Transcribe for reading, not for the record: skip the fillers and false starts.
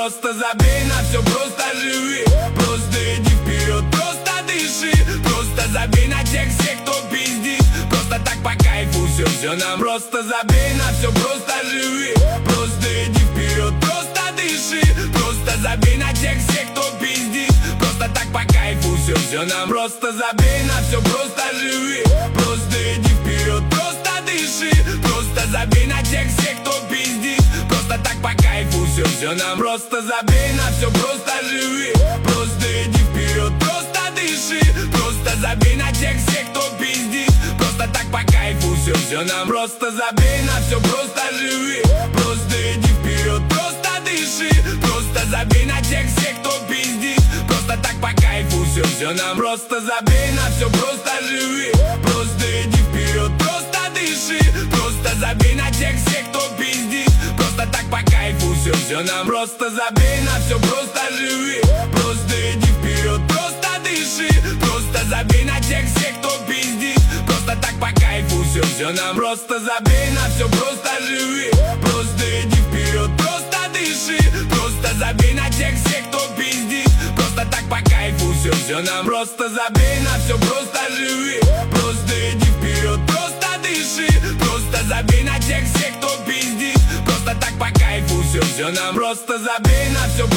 просто забей на все, просто живи. Просто иди вперед, просто дыши. Просто забей на тех всех, кто пиздит. Просто так по кайфу все нам. Просто забей на все, просто живи. Просто иди вперед, просто дыши. Просто забей на тех всех, кто пиздит. Просто так по кайфу все нам. Просто забей на все, просто живи. Просто иди вперед, просто дыши. Просто забей на тех всех, кто пиздит. Просто так по кайфу все нам. Просто забей на все, просто живи. Просто иди вперед, просто дыши. Просто забей на тех всех, кто пиздит. Просто так по кайфу все нам. Просто забей на все, просто живи. Просто иди вперед, просто дыши. Просто забей на тех всех, кто пиздит. Просто так по кайфу все нам. Просто забей на все, просто живи. Просто иди вперед, просто дыши. Просто забей на тех всех, кто пиздит. Просто так по кайфу все нам. Просто забей на все, просто живи. Просто иди вперед, просто дыши. Просто забей на тех всех, кто пиздит. Просто так по кайфу все нам. Просто забей на все, просто живи. Просто иди вперед, просто дыши. Просто забей на тех всех, кто пиздит. Просто так по кайфу все нам. Просто забей на все, просто живи. Просто иди вперед, просто дыши. Просто забей на тех всех, кто пиздит. Просто так по кайфу все нам. Просто забей на все,